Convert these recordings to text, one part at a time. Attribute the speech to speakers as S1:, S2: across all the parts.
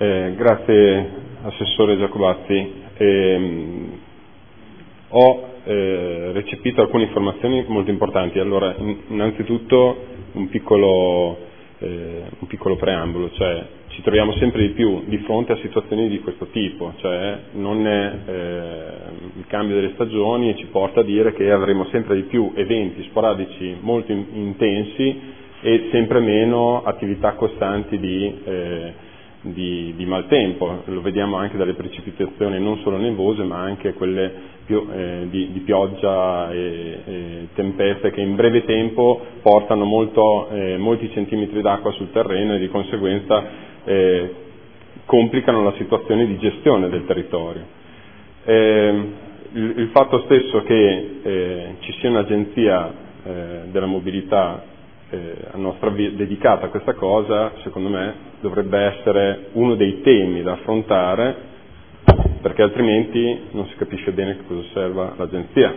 S1: Grazie Assessore Giacobazzi. Ho recepito alcune informazioni molto importanti. Allora, innanzitutto un piccolo preambolo, cioè ci troviamo sempre di più di fronte a situazioni di questo tipo, cioè non è il cambio delle stagioni ci porta a dire che avremo sempre di più eventi sporadici molto intensi e sempre meno attività costanti di maltempo. Lo vediamo anche dalle precipitazioni non solo nevose ma anche quelle più, di pioggia e tempeste che in breve tempo portano molti centimetri d'acqua sul terreno e di conseguenza complicano la situazione di gestione del territorio. Il fatto stesso che ci sia un'agenzia della mobilità dedicata a questa cosa, secondo me dovrebbe essere uno dei temi da affrontare, perché altrimenti non si capisce bene che cosa serva l'agenzia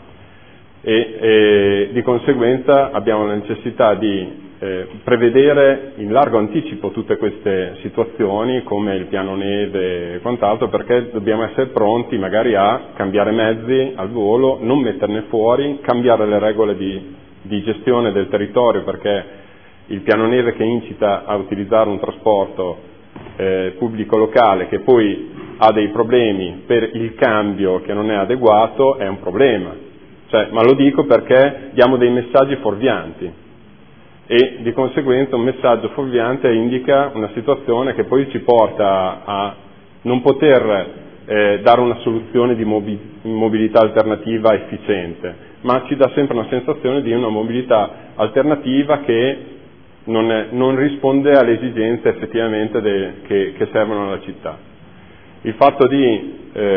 S1: e di conseguenza abbiamo la necessità di prevedere in largo anticipo tutte queste situazioni come il piano neve e quant'altro, perché dobbiamo essere pronti magari a cambiare mezzi al volo, non metterne fuori, cambiare le regole di gestione del territorio, perché il piano neve che incita a utilizzare un trasporto pubblico locale che poi ha dei problemi per il cambio che non è adeguato è un problema, ma lo dico perché diamo dei messaggi fuorvianti e di conseguenza un messaggio fuorviante indica una situazione che poi ci porta a non poter dare una soluzione di mobilità alternativa efficiente, ma ci dà sempre una sensazione di una mobilità alternativa che non risponde alle esigenze effettivamente che servono alla città. Il fatto di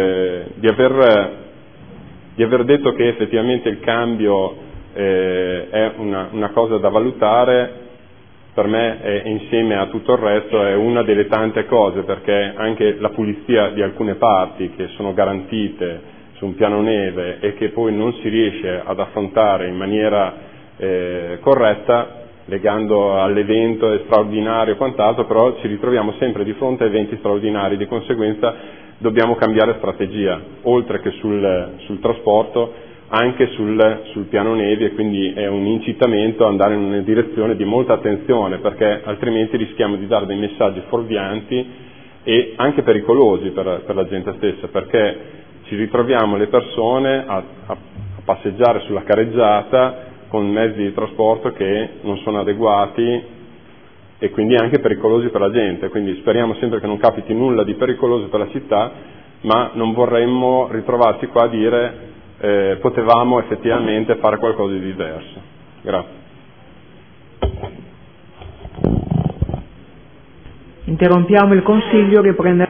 S1: aver detto che effettivamente il cambio è una cosa da valutare, per me insieme a tutto il resto è una delle tante cose, perché anche la pulizia di alcune parti che sono garantite su un piano neve e che poi non si riesce ad affrontare in maniera corretta, legando all'evento straordinario e quant'altro, però ci ritroviamo sempre di fronte a eventi straordinari, di conseguenza dobbiamo cambiare strategia, oltre che sul trasporto, anche sul piano nevi, e quindi è un incitamento ad andare in una direzione di molta attenzione, perché altrimenti rischiamo di dare dei messaggi fuorvianti e anche pericolosi per la gente stessa, perché ci ritroviamo le persone a passeggiare sulla carreggiata con mezzi di trasporto che non sono adeguati e quindi anche pericolosi per la gente, quindi speriamo sempre che non capiti nulla di pericoloso per la città, ma non vorremmo ritrovarci qua a dire potevamo effettivamente fare qualcosa di diverso. Grazie.
S2: Interrompiamo il Consiglio che prende